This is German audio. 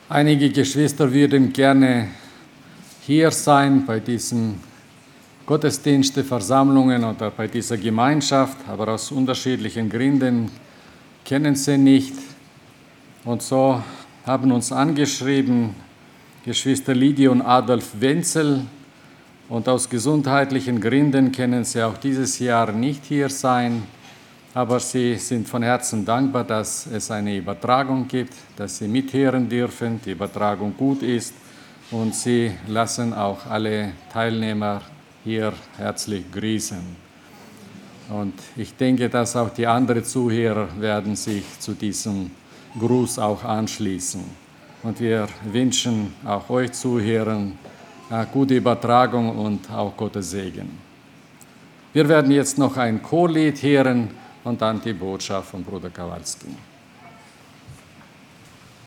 Einige Geschwister würden gerne hier sein bei diesen Gottesdienste, Versammlungen oder bei dieser Gemeinschaft, aber aus unterschiedlichen Gründen kennen sie nicht. Und so haben uns angeschrieben Geschwister Lidie und Adolf Wenzel, und aus gesundheitlichen Gründen können sie auch dieses Jahr nicht hier sein. Aber sie sind von Herzen dankbar, dass es eine Übertragung gibt, dass sie mithören dürfen, die Übertragung gut ist, und sie lassen auch alle Teilnehmer hier herzlich grüßen. Und ich denke, dass auch die anderen Zuhörer werden sich zu diesem Gruß auch anschließen. Und wir wünschen auch euch Zuhörern gute Übertragung und auch Gottes Segen. Wir werden jetzt noch ein Chorlied hören und dann die Botschaft von Bruder Kowalski.